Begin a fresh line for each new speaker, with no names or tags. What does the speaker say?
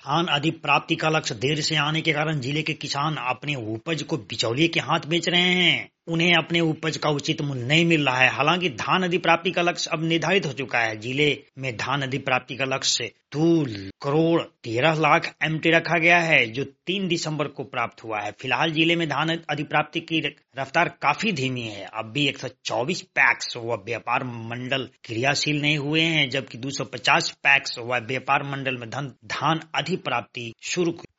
धान अधिप्राप्ति का लक्ष्य देर से आने के कारण जिले के किसान अपने उपज को बिचौलिए के हाथ बेच रहे हैं। उन्हें अपने उपज का उचित मूल्य नहीं मिल रहा है। हालांकि धान अधिप्राप्ति का लक्ष्य अब निर्धारित हो चुका है। जिले में धान अधिप्राप्ति का लक्ष्य 2,13,00,000 MT रखा गया है, जो 3 दिसंबर को प्राप्त हुआ है। फिलहाल जिले में धान अधिप्राप्ति की रफ्तार काफी धीमी है। अब भी 124 पैक्स व व्यापार मंडल क्रियाशील नहीं हुए हैं, जबकि 250 पैक्स व व्यापार मंडल में धान अधिप्राप्ति शुरू